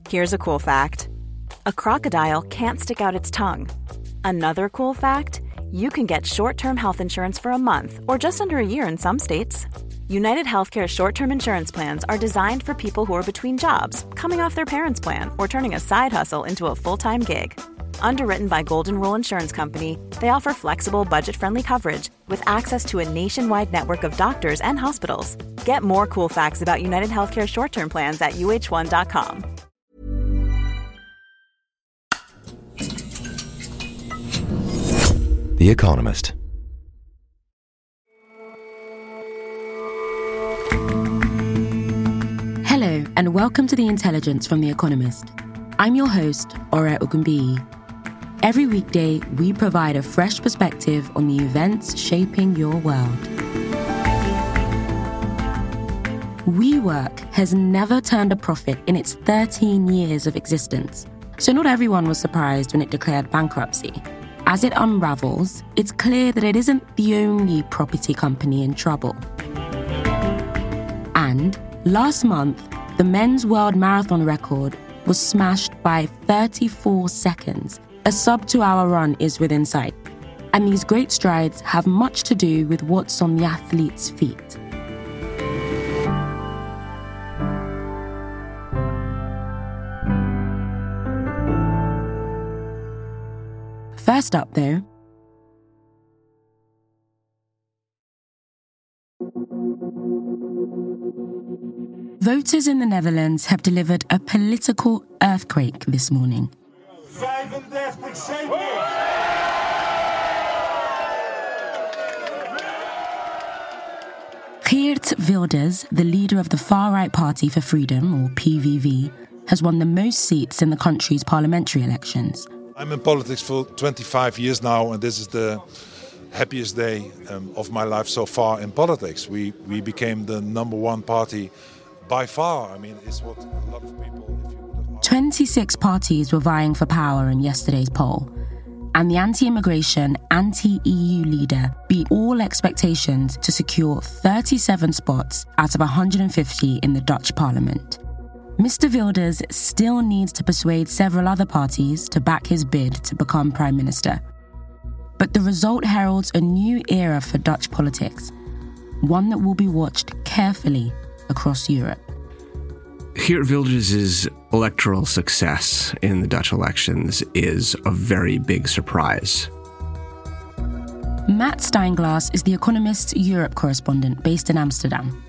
Here's a cool fact. A crocodile can't stick out its tongue. Another cool fact, you can get short-term health insurance for a month or just under a year in some states. United Healthcare short-term insurance plans are designed for people who are between jobs, coming off their parents' plan, or turning a side hustle into a full-time gig. Underwritten by Golden Rule Insurance Company, they offer flexible, budget-friendly coverage with access to a nationwide network of doctors and hospitals. Get more cool facts about United Healthcare short-term plans at uh1.com. The Economist. Hello, and welcome to The Intelligence from The Economist. I'm your host, Ore Ogunbiyi. Every weekday, we provide a fresh perspective on the events shaping your world. WeWork has never turned a profit in its 13 years of existence, so not everyone was surprised when it declared bankruptcy. As it unravels, it's clear that it isn't the only property company in trouble. And last month, the men's world marathon record was smashed by 34 seconds. A sub-2-hour run is within sight. And these great strides have much to do with what's on the athlete's feet. First up, though, voters in the Netherlands have delivered a political earthquake this morning. Geert Wilders, the leader of the far-right Party for Freedom, or PVV, has won the most seats in the country's parliamentary elections. I'm in politics for 25 years now, and this is the happiest day of my life so far in politics. We became the number one party by far. I mean, it's what a lot of people... 26 parties were vying for power in yesterday's poll, and the anti-immigration, anti-EU leader beat all expectations to secure 37 spots out of 150 in the Dutch parliament. Mr. Wilders still needs to persuade several other parties to back his bid to become Prime Minister. But the result heralds a new era for Dutch politics, one that will be watched carefully across Europe. Geert Wilders' electoral success in the Dutch elections is a very big surprise. Matt Steinglass is The Economist's Europe correspondent based in Amsterdam.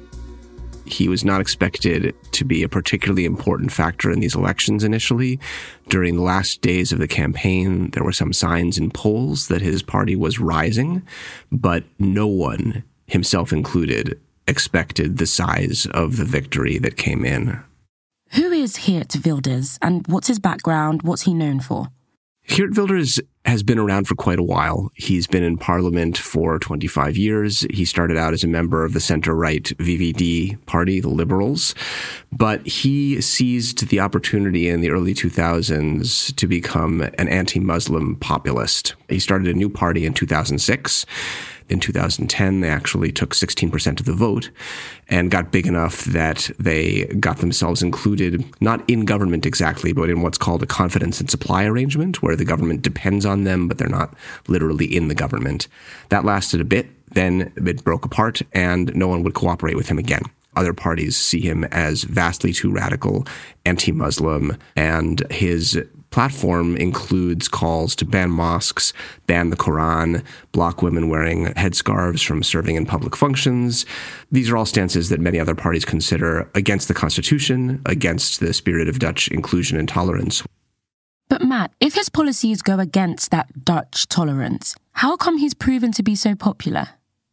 He was not expected to be a particularly important factor in these elections initially. During the last days of the campaign, there were some signs in polls that his party was rising, but no one, himself included, expected the size of the victory that came in. Who is Geert Wilders, and what's his background? What's he known for? Geert Wilders has been around for quite a while. He's been in parliament for 25 years. He started out as a member of the center-right VVD party, the Liberals, but he seized the opportunity in the early 2000s to become an anti-Muslim populist. He started a new party in 2006. In 2010, they actually took 16% of the vote and got big enough that they got themselves included, not in government exactly, but in what's called a confidence and supply arrangement, where the government depends on them, but they're not literally in the government. That lasted a bit, then it broke apart, and no one would cooperate with him again. Other parties see him as vastly too radical, anti-Muslim, and his platform includes calls to ban mosques, ban the Quran, block women wearing headscarves from serving in public functions. These are all stances that many other parties consider against the Constitution, against the spirit of Dutch inclusion and tolerance. But Matt, if his policies go against that Dutch tolerance, how come he's proven to be so popular?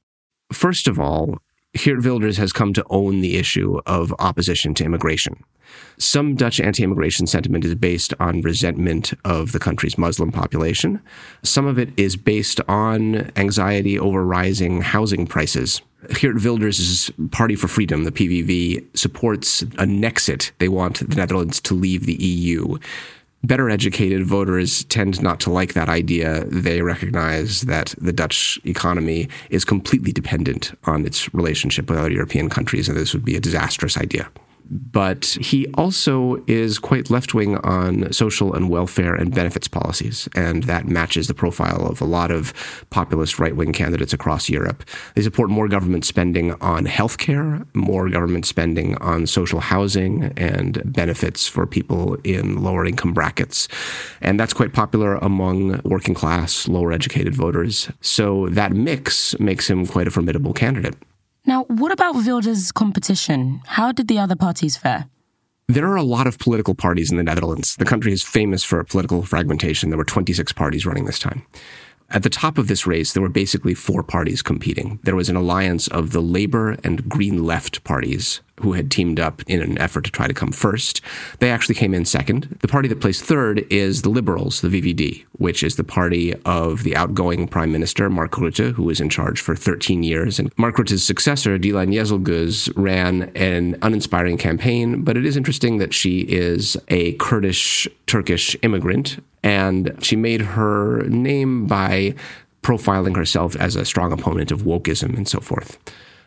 First of all, Geert Wilders has come to own the issue of opposition to immigration. Some Dutch anti-immigration sentiment is based on resentment of the country's Muslim population. Some of it is based on anxiety over rising housing prices. Geert Wilders' Party for Freedom, the PVV, supports a Nexit. They want the Netherlands to leave the EU. Better educated voters tend not to like that idea. They recognize that the Dutch economy is completely dependent on its relationship with other European countries, and this would be a disastrous idea. But he also is quite left-wing on social and welfare and benefits policies, and that matches the profile of a lot of populist right-wing candidates across Europe. They support more government spending on healthcare, more government spending on social housing and benefits for people in lower income brackets. And that's quite popular among working class, lower educated voters. So that mix makes him quite a formidable candidate. Now, what about Wilders' competition? How did the other parties fare? There are a lot of political parties in the Netherlands. The country is famous for political fragmentation. There were 26 parties running this time. At the top of this race, there were basically 4 parties competing. There was an alliance of the Labour and Green Left parties who had teamed up in an effort to try to come first. They actually came in second. The party that placed third is the Liberals, the VVD, which is the party of the outgoing Prime Minister, Mark Rutte, who was in charge for 13 years. And Mark Rutte's successor, Dilan Yezilgöz, ran an uninspiring campaign, but it is interesting that she is a Kurdish-Turkish immigrant, and she made her name by profiling herself as a strong opponent of wokeism and so forth.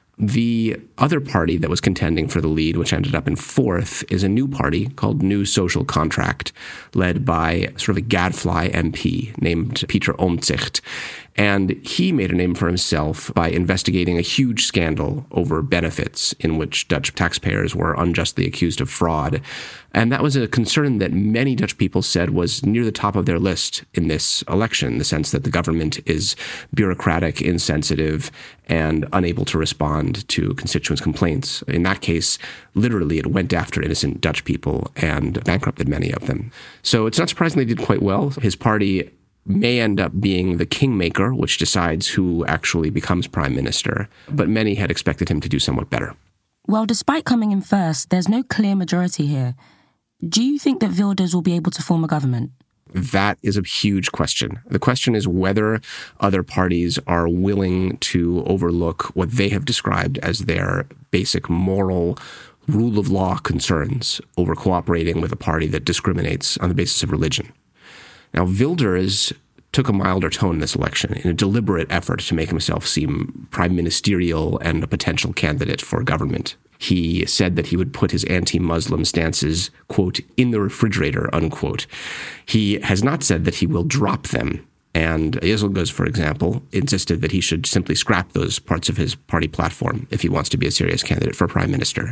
The other party that was contending for the lead, which ended up in fourth, is a new party called New Social Contract, led by sort of a gadfly MP named Pieter Omtzigt. And he made a name for himself by investigating a huge scandal over benefits in which Dutch taxpayers were unjustly accused of fraud. And that was a concern that many Dutch people said was near the top of their list in this election, in the sense that the government is bureaucratic, insensitive, and unable to respond to constituents' complaints. In that case, literally, it went after innocent Dutch people and bankrupted many of them. So it's not surprising they did quite well. His party may end up being the kingmaker, which decides who actually becomes prime minister, but many had expected him to do somewhat better. Well, despite coming in first, there's no clear majority here. Do you think that Wilders will be able to form a government? That is a huge question. The question is whether other parties are willing to overlook what they have described as their basic moral rule of law concerns over cooperating with a party that discriminates on the basis of religion. Now, Wilders took a milder tone in this election in a deliberate effort to make himself seem prime ministerial and a potential candidate for government. He said that he would put his anti-Muslim stances, quote, in the refrigerator, unquote. He has not said that he will drop them. And Yezilgöz, for example, insisted that he should simply scrap those parts of his party platform if he wants to be a serious candidate for prime minister.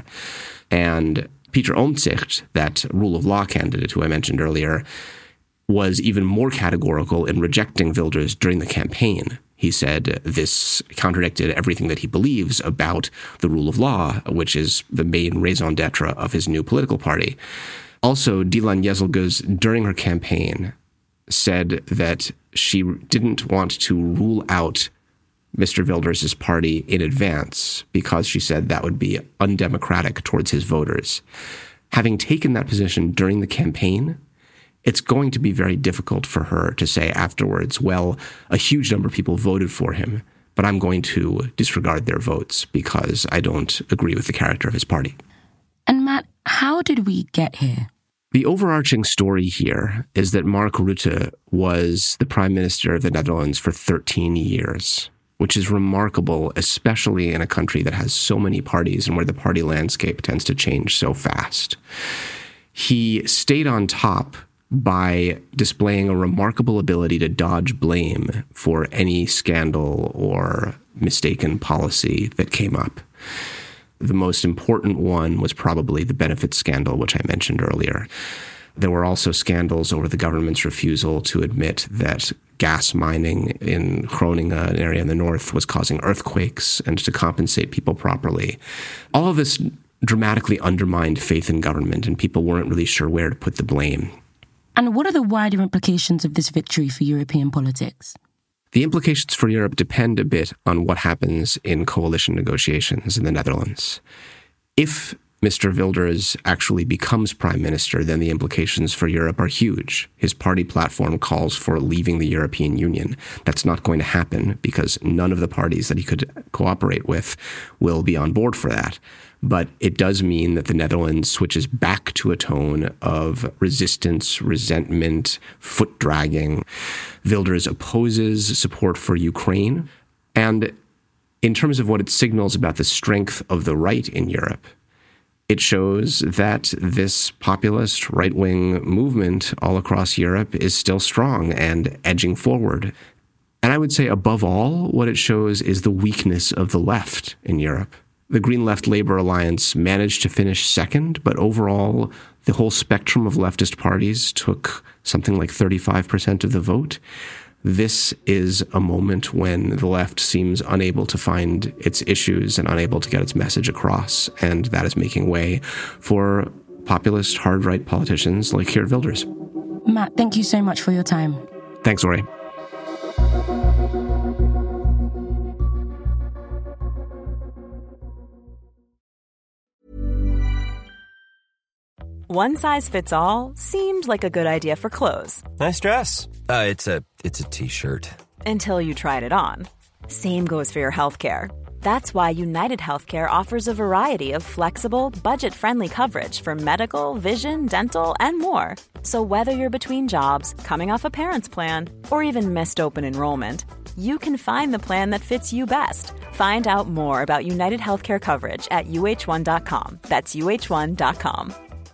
And Pieter Omtzigt, that rule of law candidate who I mentioned earlier, was even more categorical in rejecting Wilders during the campaign. He said this contradicted everything that he believes about the rule of law, which is the main raison d'etre of his new political party. Also, Dilan Yezilgöz, during her campaign, said that she didn't want to rule out Mr. Wilders' party in advance because she said that would be undemocratic towards his voters. Having taken that position during the campaign, it's going to be very difficult for her to say afterwards, well, a huge number of people voted for him, but I'm going to disregard their votes because I don't agree with the character of his party. And Matt, how did we get here? The overarching story here is that Mark Rutte was the Prime Minister of the Netherlands for 13 years, which is remarkable, especially in a country that has so many parties and where the party landscape tends to change so fast. He stayed on top by displaying a remarkable ability to dodge blame for any scandal or mistaken policy that came up. The most important one was probably the benefits scandal, which I mentioned earlier. There were also scandals over the government's refusal to admit that gas mining in Groningen, an area in the north, was causing earthquakes and to compensate people properly. All of this dramatically undermined faith in government, and people weren't really sure where to put the blame. And what are the wider implications of this victory for European politics? The implications for Europe depend a bit on what happens in coalition negotiations in the Netherlands. If Mr. Wilders actually becomes prime minister, then the implications for Europe are huge. His party platform calls for leaving the European Union. That's not going to happen because none of the parties that he could cooperate with will be on board for that. But it does mean that the Netherlands switches back to a tone of resistance, resentment, foot-dragging. Wilders opposes support for Ukraine. And in terms of what it signals about the strength of the right in Europe, It shows that this populist right-wing movement all across Europe is still strong and edging forward. And I would say above all, what it shows is the weakness of the left in Europe. The Green Left Labour Alliance managed to finish second, but overall, the whole spectrum of leftist parties took something like 35% of the vote. This is a moment when the left seems unable to find its issues and unable to get its message across, and that is making way for populist hard-right politicians like Geert Wilders. Matt, thank you so much for your time. Thanks, Ori. One size fits all seemed like a good idea for clothes. Nice dress. It's a t-shirt. Until you tried it on. Same goes for your healthcare. That's why United Healthcare offers a variety of flexible, budget-friendly coverage for medical, vision, dental, and more. So whether you're between jobs, coming off a parent's plan, or even missed open enrollment, you can find the plan that fits you best. Find out more about United Healthcare coverage at uh1.com. That's uh1.com.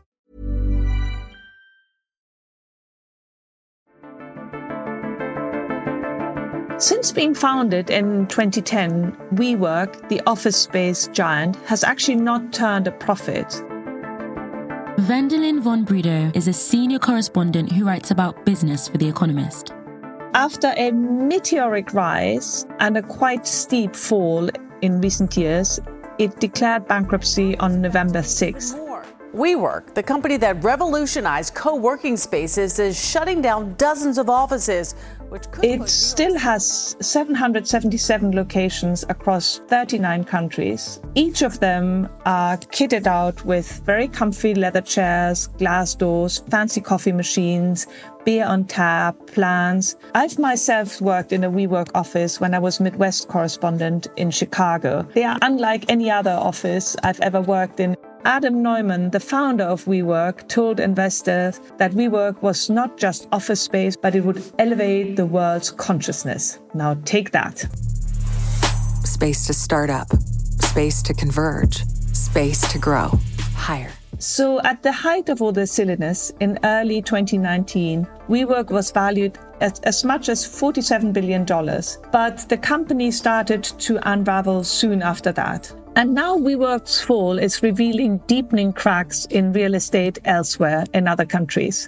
Since being founded in 2010, WeWork, the office space giant, has actually not turned a profit. Wendelin von Brito is a senior correspondent who writes about business for The Economist. After a meteoric rise and a quite steep fall in recent years, it declared bankruptcy on November 6th. WeWork, the company that revolutionized co-working spaces, is shutting down dozens of offices, which could... It still has 777 locations across 39 countries. Each of them are kitted out with very comfy leather chairs, glass doors, fancy coffee machines, beer on tap, plants. I've myself worked in a WeWork office when I was Midwest correspondent in Chicago. They are unlike any other office I've ever worked in. Adam Neumann, the founder of WeWork, told investors that WeWork was not just office space, but it would elevate the world's consciousness. Now take that. Space to start up, space to converge, space to grow higher. So at the height of all this silliness, in early 2019, WeWork was valued at as much as $47 billion. But the company started to unravel soon after that. And now WeWork's fall is revealing deepening cracks in real estate elsewhere in other countries.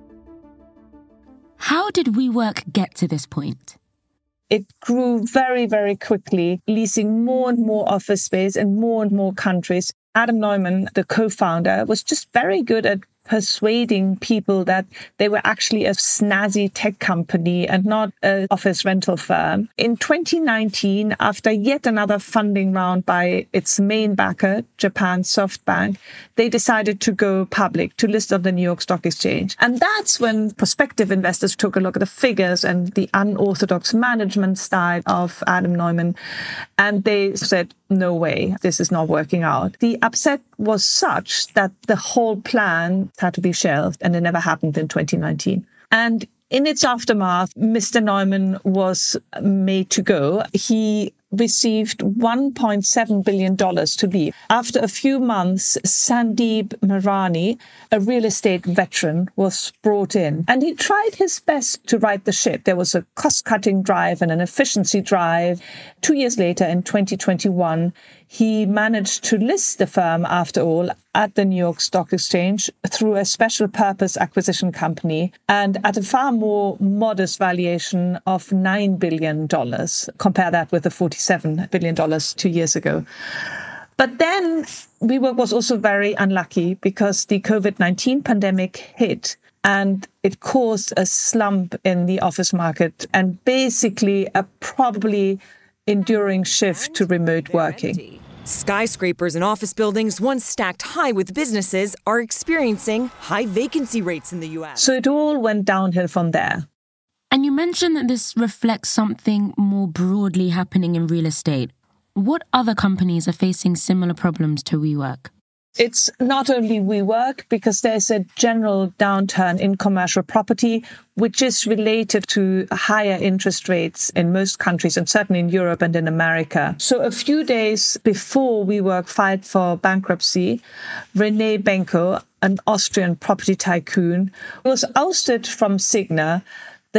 How did WeWork get to this point? It grew very, very quickly, leasing more and more office space in more and more countries. Adam Neumann, the co-founder, was just very good at persuading people that they were actually a snazzy tech company and not an office rental firm. In 2019, after yet another funding round by its main backer, Japan's SoftBank, they decided to go public, to list on the New York Stock Exchange. And that's when prospective investors took a look at the figures and the unorthodox management style of Adam Neumann, and they said, no way, this is not working out. The upset was such that the whole plan had to be shelved, and it never happened in 2019. And in its aftermath, Mr. Neumann was made to go. He received $1.7 billion to leave. After a few months, Sandeep Marani, a real estate veteran, was brought in. And he tried his best to right the ship. There was a cost-cutting drive and an efficiency drive. 2 years later, in 2021, he managed to list the firm, after all, at the New York Stock Exchange through a special purpose acquisition company and at a far more modest valuation of $9 billion. Compare that with the $47 billion 2 years ago. But then WeWork was also very unlucky because the COVID-19 pandemic hit and it caused a slump in the office market and basically a probably enduring shift to remote working. Skyscrapers and office buildings once stacked high with businesses are experiencing high vacancy rates in the U.S. So it all went downhill from there. And you mentioned that this reflects something more broadly happening in real estate. What other companies are facing similar problems to WeWork? It's not only WeWork, because there's a general downturn in commercial property, which is related to higher interest rates in most countries, and certainly in Europe and in America. So a few days before WeWork filed for bankruptcy, René Benko, an Austrian property tycoon, was ousted from Signa, the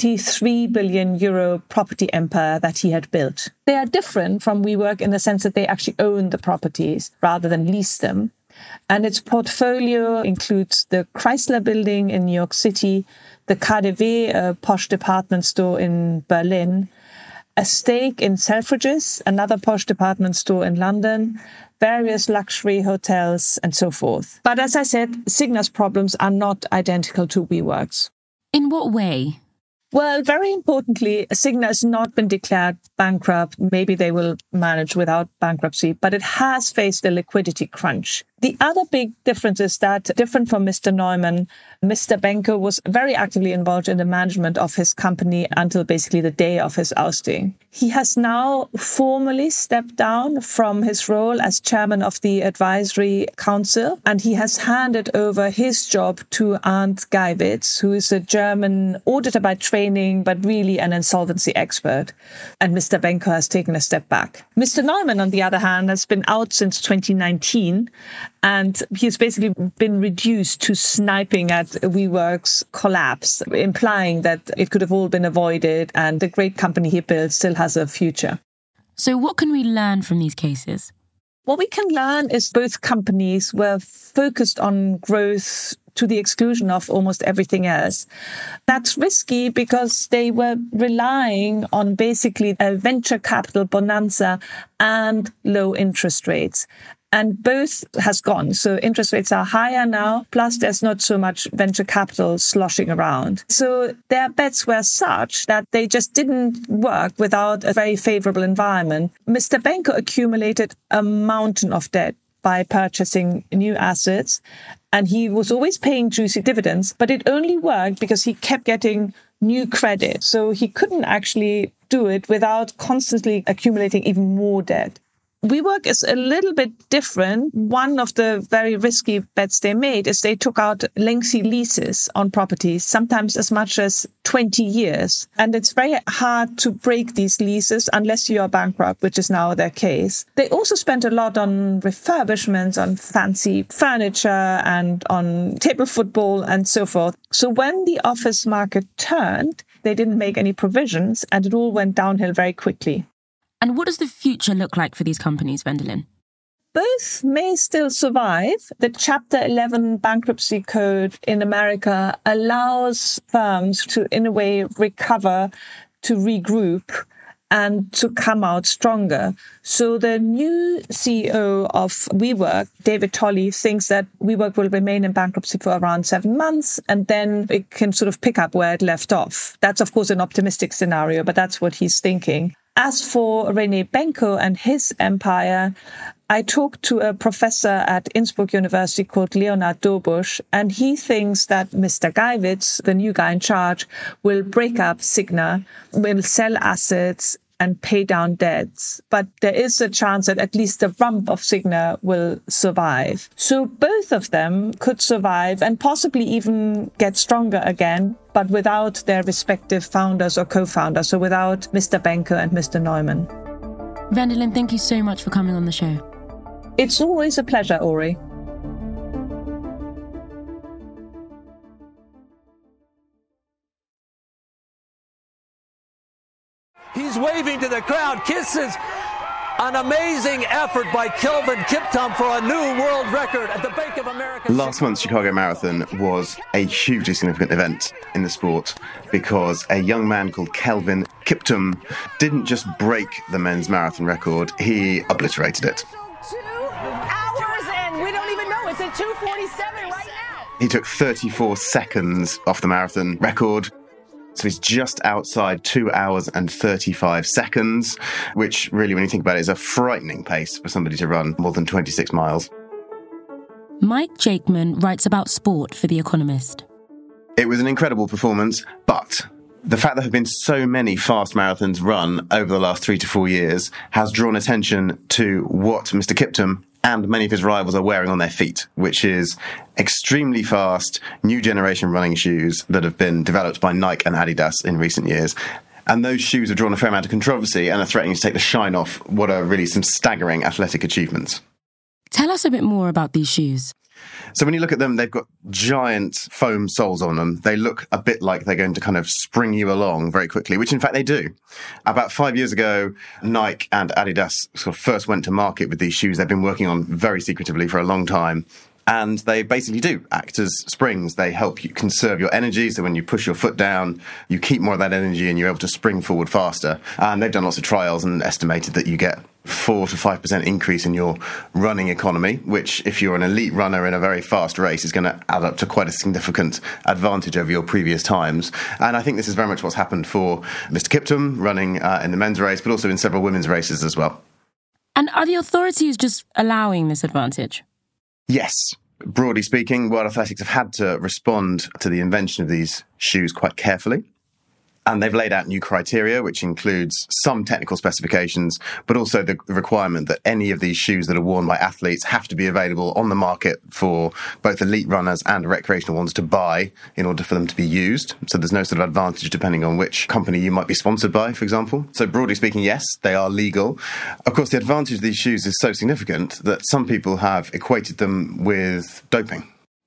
23 billion euro property empire that he had built. They are different from WeWork in the sense that they actually own the properties rather than lease them. And its portfolio includes the Chrysler Building in New York City, the KaDeWe, a posh department store in Berlin, a stake in Selfridges, another posh department store in London, various luxury hotels, and so forth. But as I said, Signa's problems are not identical to WeWork's. In what way? Well, very importantly, Signa has not been declared bankrupt. Maybe they will manage without bankruptcy, but it has faced a liquidity crunch. The other big difference is that, different from Mr. Neumann, Mr. Benko was very actively involved in the management of his company until basically the day of his ousting. He has now formally stepped down from his role as chairman of the advisory council, and he has handed over his job to Arndt Geiwitz, who is a German auditor by training, but really an insolvency expert. And Mr. Benko has taken a step back. Mr. Neumann, on the other hand, has been out since 2019, and he's basically been reduced to sniping at WeWork's collapse, implying that it could have all been avoided and the great company he built still has a future. So what can we learn from these cases? What we can learn is both companies were focused on growth to the exclusion of almost everything else. That's risky because they were relying on basically a venture capital bonanza and low interest rates. And both has gone. So interest rates are higher now, plus there's not so much venture capital sloshing around. So their bets were such that they just didn't work without a very favorable environment. Mr. Benko accumulated a mountain of debt by purchasing new assets, and he was always paying juicy dividends, but it only worked because he kept getting new credit. So he couldn't actually do it without constantly accumulating even more debt. WeWork is a little bit different. One of the very risky bets they made is they took out lengthy leases on properties, sometimes as much as 20 years. And it's very hard to break these leases unless you are bankrupt, which is now their case. They also spent a lot on refurbishments, on fancy furniture and on table football and so forth. So when the office market turned, they didn't make any provisions and it all went downhill very quickly. And what does the future look like for these companies, Wendelin? Both may still survive. The Chapter 11 bankruptcy code in America allows firms to, in a way, recover, to regroup, and to come out stronger. So the new CEO of WeWork, David Tolley, thinks that WeWork will remain in bankruptcy for around 7 months, and then it can sort of pick up where it left off. That's, of course, an optimistic scenario, but that's what he's thinking. As for René Benko and his empire, I talked to a professor at Innsbruck University called Leonard Dobusch, and he thinks that Mr. Geiwitz, the new guy in charge, will break up Signa, will sell assets and pay down debts. But there is a chance that at least the rump of Signa will survive. So both of them could survive and possibly even get stronger again, but without their respective founders or co-founders, so without Mr. Benko and Mr. Neumann. Wendelin, thank you so much for coming on the show. It's always a pleasure, Ori. He's waving to the crowd, kisses. An amazing effort by Kelvin Kiptum for a new world record at the Bank of America. Last month's Chicago Marathon was a hugely significant event in the sport because a young man called Kelvin Kiptum didn't just break the men's marathon record, he obliterated it. 2 hours and we don't even know. It's at 2:47 right now. He took 34 seconds off the marathon record. So he's just outside 2 hours and 35 seconds, which really, when you think about it, is a frightening pace for somebody to run more than 26 miles. Mike Jakeman writes about sport for The Economist. It was an incredible performance, but the fact there have been so many fast marathons run over the last 3 to 4 years has drawn attention to what Mr. Kiptum and many of his rivals are wearing on their feet, which is extremely fast, new generation running shoes that have been developed by Nike and Adidas in recent years. And those shoes have drawn a fair amount of controversy and are threatening to take the shine off what are really some staggering athletic achievements. Tell us a bit more about these shoes. So when you look at them, they've got giant foam soles on them. They look a bit like they're going to kind of spring you along very quickly, which in fact they do. About 5 years ago, Nike and Adidas sort of first went to market with these shoes they've been working on very secretively for a long time. And they basically do act as springs. They help you conserve your energy. So when you push your foot down, you keep more of that energy and you're able to spring forward faster. And they've done lots of trials and estimated that you get 4 to 5% increase in your running economy, which if you're an elite runner in a very fast race is going to add up to quite a significant advantage over your previous times. And I think this is very much what's happened for Mr. Kiptum running in the men's race, but also in several women's races as well. And are the authorities just allowing this advantage? Yes. Broadly speaking, World Athletics have had to respond to the invention of these shoes quite carefully. And they've laid out new criteria, which includes some technical specifications, but also the requirement that any of these shoes that are worn by athletes have to be available on the market for both elite runners and recreational ones to buy in order for them to be used. So there's no sort of advantage depending on which company you might be sponsored by, for example. So broadly speaking, yes, they are legal. Of course, the advantage of these shoes is so significant that some people have equated them with doping.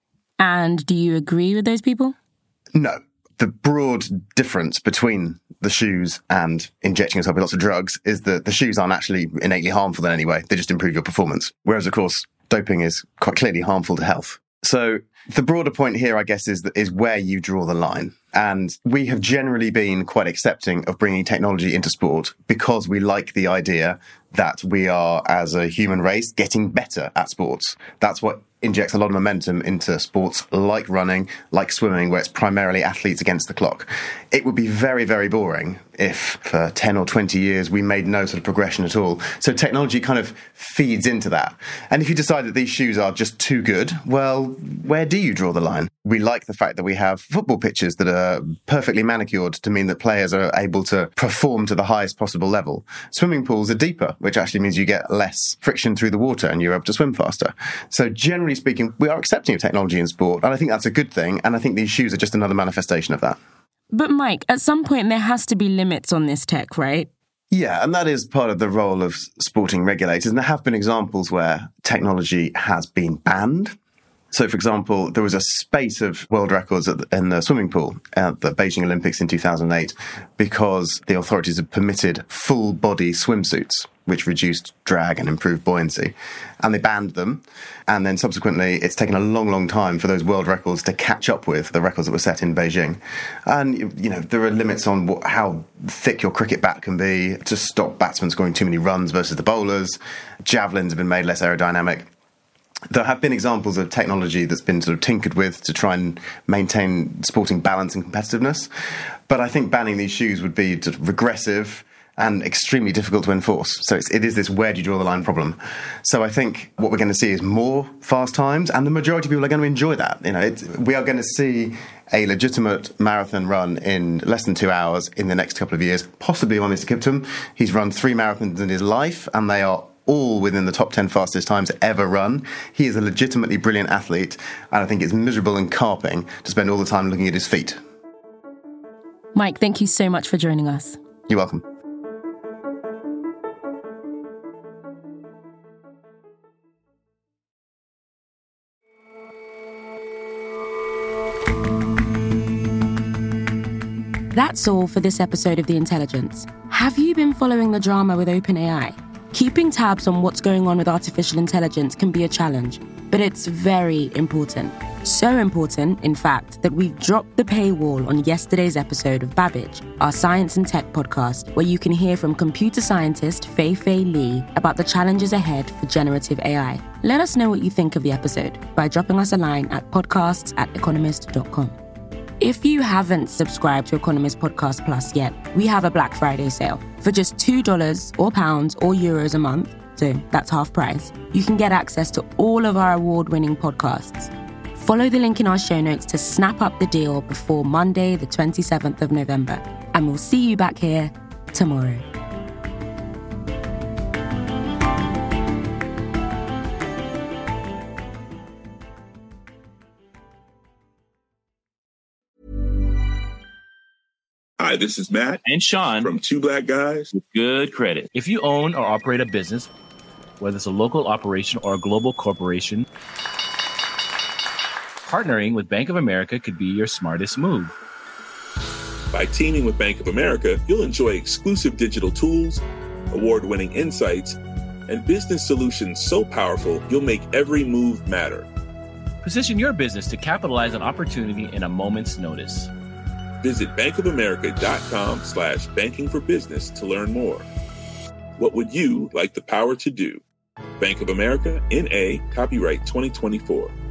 And do you agree with those people? No. The broad difference between the shoes and injecting yourself with lots of drugs is that the shoes aren't actually innately harmful in any way. They just improve your performance. Whereas, of course, doping is quite clearly harmful to health. So the broader point here, I guess, is where you draw the line. And we have generally been quite accepting of bringing technology into sport because we like the idea that we are, as a human race, getting better at sports. That's what injects a lot of momentum into sports like running, like swimming, where it's primarily athletes against the clock. It would be very, very boring if for 10 or 20 years we made no sort of progression at all. So technology kind of feeds into that. And if you decide that these shoes are just too good, well, where do you draw the line? We like the fact that we have football pitches that are perfectly manicured to mean that players are able to perform to the highest possible level. Swimming pools are deeper, which actually means you get less friction through the water and you're able to swim faster. So generally speaking, we are accepting of technology in sport, and I think that's a good thing, and I think these shoes are just another manifestation of that. But Mike, at some point there has to be limits on this tech, right? Yeah, and that is part of the role of sporting regulators, and there have been examples where technology has been banned. So, for example, there was a spate of world records in the swimming pool at the Beijing Olympics in 2008 because the authorities had permitted full-body swimsuits, which reduced drag and improved buoyancy. And they banned them. And then subsequently, it's taken a long, long time for those world records to catch up with the records that were set in Beijing. And, you know, there are limits on how thick your cricket bat can be to stop batsmen scoring too many runs versus the bowlers. Javelins have been made less aerodynamic. There have been examples of technology that's been sort of tinkered with to try and maintain sporting balance and competitiveness. But I think banning these shoes would be sort of regressive and extremely difficult to enforce. So it is this where do you draw the line problem. So I think what we're going to see is more fast times, and the majority of people are going to enjoy that. You know, we are going to see a legitimate marathon run in less than 2 hours in the next couple of years, possibly by Mr. Kiptum. He's run 3 marathons in his life, and they are all within the top 10 fastest times ever run. He is a legitimately brilliant athlete, and I think it's miserable and carping to spend all the time looking at his feet. Mike, thank you so much for joining us. You're welcome. That's all for this episode of The Intelligence. Have you been following the drama with OpenAI? Keeping tabs on what's going on with artificial intelligence can be a challenge, but it's very important. So important, in fact, that we've dropped the paywall on yesterday's episode of Babbage, our science and tech podcast, where you can hear from computer scientist Fei-Fei Li about the challenges ahead for generative AI. Let us know what you think of the episode by dropping us a line at podcasts@economist.com. If you haven't subscribed to Economist Podcast Plus yet, we have a Black Friday sale. For just $2 or pounds or euros a month, so that's half price, you can get access to all of our award-winning podcasts. Follow the link in our show notes to snap up the deal before Monday, the 27th of November. And we'll see you back here tomorrow. Hi, this is Matt and Sean from Two Black Guys with Good Credit. If you own or operate a business, whether it's a local operation or a global corporation, partnering with Bank of America could be your smartest move. By teaming with Bank of America, you'll enjoy exclusive digital tools, award-winning insights, and business solutions so powerful you'll make every move matter. Position your business to capitalize on opportunity in a moment's notice. Visit bankofamerica.com/banking for business to learn more. What would you like the power to do? Bank of America, N.A., copyright 2024.